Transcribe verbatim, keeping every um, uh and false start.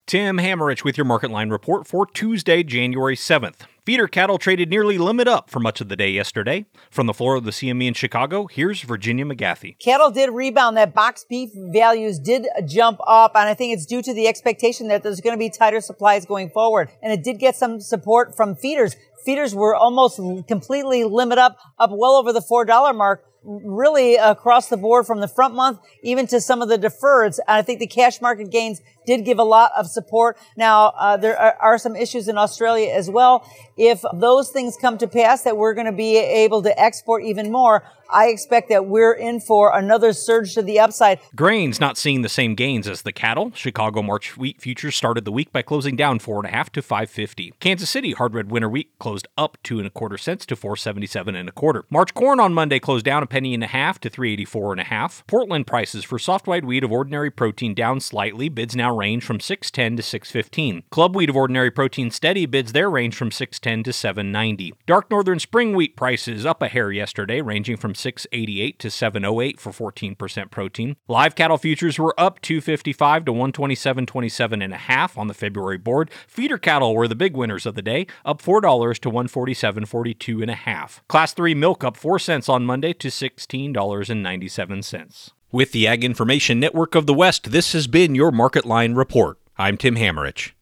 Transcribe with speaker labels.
Speaker 1: Tim Hammerich with your Market Line report for Tuesday, January seventh. Feeder cattle traded nearly limit up for much of the day yesterday. From the floor of the C M E in Chicago, here's Virginia McGathey.
Speaker 2: Cattle did rebound. That box beef values did jump up, and I think it's due to the expectation that there's going to be tighter supplies going forward. And it did get some support from feeders. Feeders were almost completely limit up, up well over the four dollar mark, really across the board from the front month, even to some of the deferreds. And I think the cash market gains did give a lot of support. Now, uh, there are, are some issues in Australia as well. If those things come to pass, that we're going to be able to export even more, I expect that we're in for another surge to the upside.
Speaker 1: Grains not seeing the same gains as the cattle. Chicago March wheat futures started the week by closing down four and a half to five fifty. Kansas City hard red winter wheat closed up two and a quarter cents to four seventy-seven and a quarter. March corn on Monday closed down a penny and a half to three eighty-four and a half. Portland prices for soft white wheat of ordinary protein down slightly. Bids now range from six ten to six fifteen. Club wheat of ordinary protein steady. Bids there range from six ten to seven ninety. Dark northern spring wheat prices up a hair yesterday, ranging from six eighty-eight to seven oh eight for fourteen percent protein. Live cattle futures were up two fifty-five to one twenty-seven twenty-seven and a half on the February board. Feeder cattle were the big winners of the day, up four dollars to one forty-seven forty-two and a half. Class three milk up four cents on Monday to sixteen dollars and ninety-seven cents. With the Ag Information Network of the West, this has been your Market Line report. I'm Tim Hammerich.